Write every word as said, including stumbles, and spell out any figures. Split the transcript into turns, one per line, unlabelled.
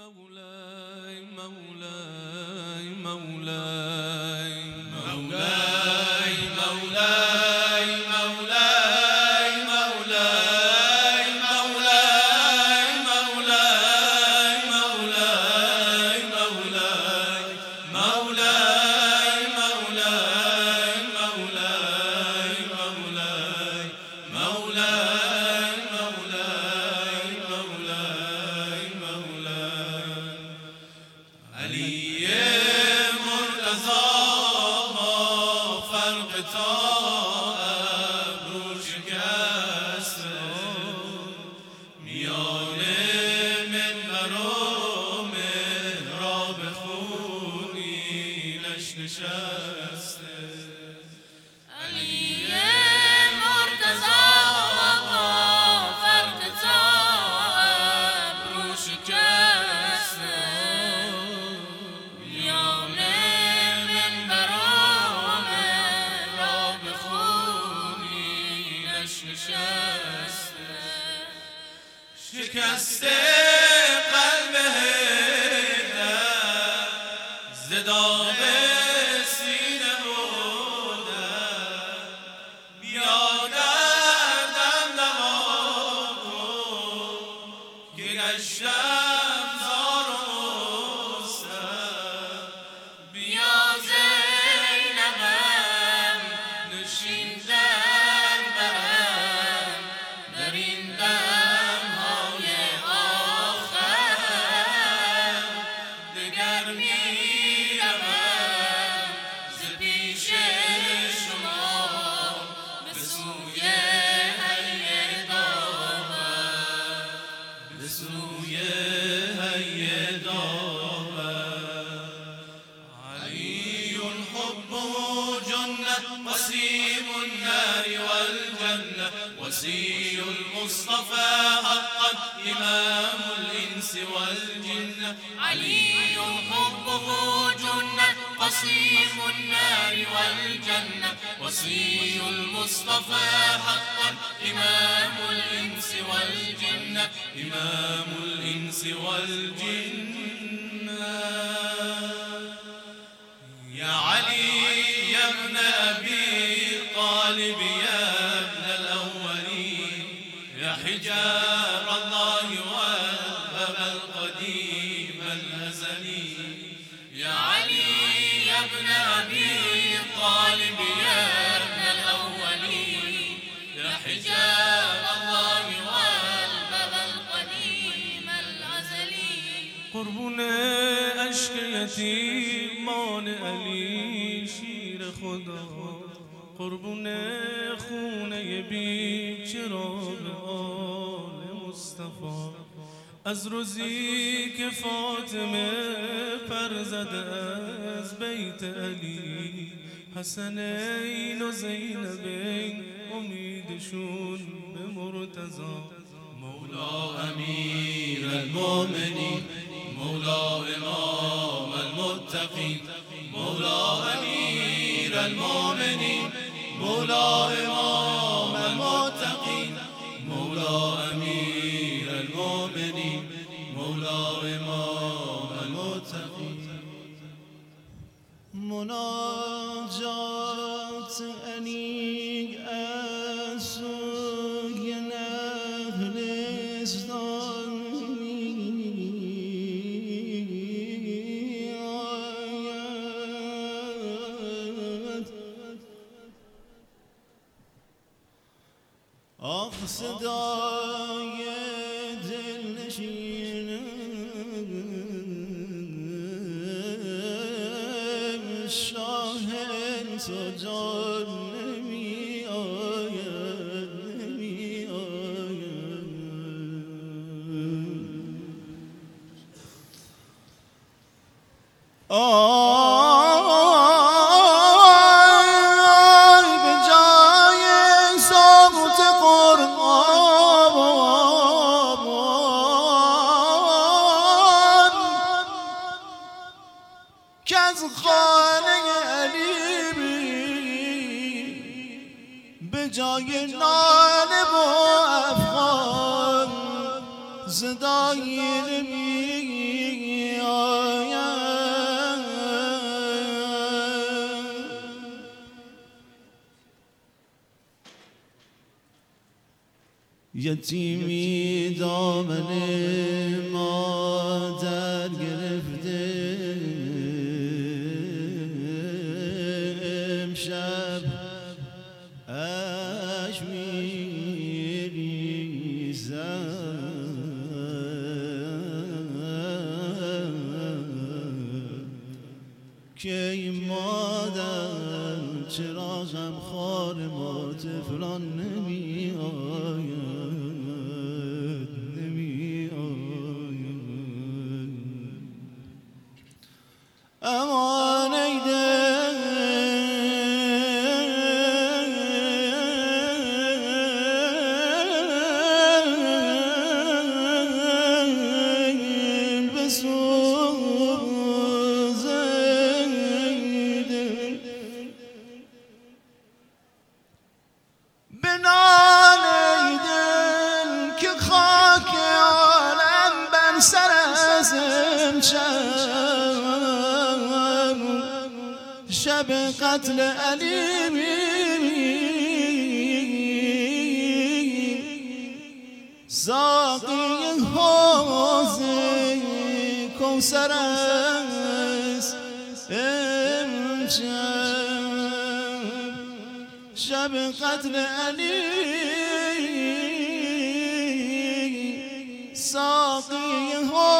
مولاي مولاي مولاي مولاي مولاي مولاي مولاي مولاي مولاي مولاي مولاي مولاي مولاي مولاي مولاي مولاي علی مرتضی فرق تا ابرو شکسته میان منبر و محراب خونینش نشسته
علی مرتضی فرق تا ابرو شکسته
شکسته قلب حیدر ز داغ سینه بردن بیا دردم دوا کن که گشتم زار و مستر
بیا زینبم نشین در برم در این دمهای آخر دگر میروم ز پیش شما به سوی حی داور
به سوی حی داور علی حبه جنة وسيم النار والجنة وسي المصطفى حقا إمام الإنس والجنة
علي حبه جنة قصيم النار والجنة وصي المصطفى حقا إمام الإنس والجنة
إمام الإنس والجنة يا علي يا ابن أبي طالب يا ابن الأولين يا حجاب الله والأب القديم الأزلي
يا علي يا ابن أبي طالب يا ابن الأولين يا حجاب الله والباب القديم الأزلي
قربون عشق یتیمان علی شیر خدا قربون خونه بی چراغ آل مصطفی از روزی که فاطمه پر زده از بیت علی حسنین و زینبین امیدشون به مرتضی مولا امیر المؤمنین مولا امام المتقین مولا امیر المؤمنین مولا امام المتقین مولا امیر المؤمنین مولا امام المتقین
مناجات علی از سوی نخلستانی آید آخ صدای دلنشین شاهد تو جان نمی آید نمی آید آی به جای صوت قرآن که از خانه علی به جای ناله و افغان زدای نمی یتیمی دامن مادر گرفته امشب اش میریزد که این مادر چرا غمخوار ما طفلان نمی آید نمی آید امان ای دل شب قتل علی ساقی حوض کوثر است امشب شب قتل علی ساقی حوض